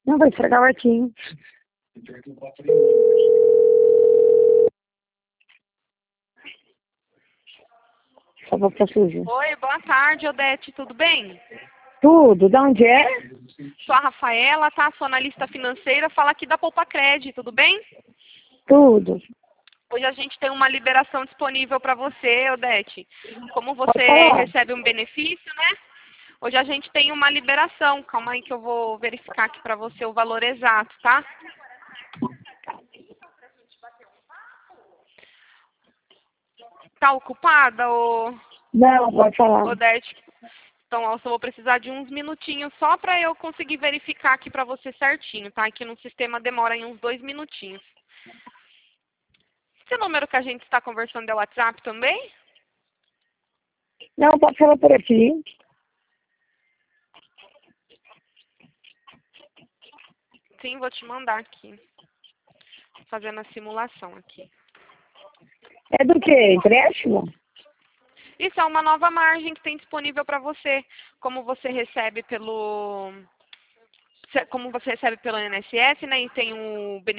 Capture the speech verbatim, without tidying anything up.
Não vai estragar o arquinho. Só vou ficar sujo. Oi, boa tarde, Odete, tudo bem? Tudo, de onde é? Sou a Rafaela, tá? Sou analista financeira, fala aqui da Poupa Cred, tudo bem? Tudo. Hoje a gente tem uma liberação disponível para você, Odete. Como Pode você falar. recebe um benefício, né? Hoje a gente tem uma liberação. Calma aí que eu vou verificar aqui para você o valor exato, tá? Tá ocupada, ô, Não, pode falar. Odete? Então, eu só vou precisar de uns minutinhos só para eu conseguir verificar aqui para você certinho, tá? Aqui no sistema demora em uns dois minutinhos. Esse número que a gente está conversando é o WhatsApp também? Não, pode falar por aqui. Sim, vou te mandar aqui. Fazendo a simulação aqui. É do quê? Empréstimo? Isso é uma nova margem que tem disponível para você. Como você recebe pelo... Como você recebe pelo I N S S, né? E tem o benefício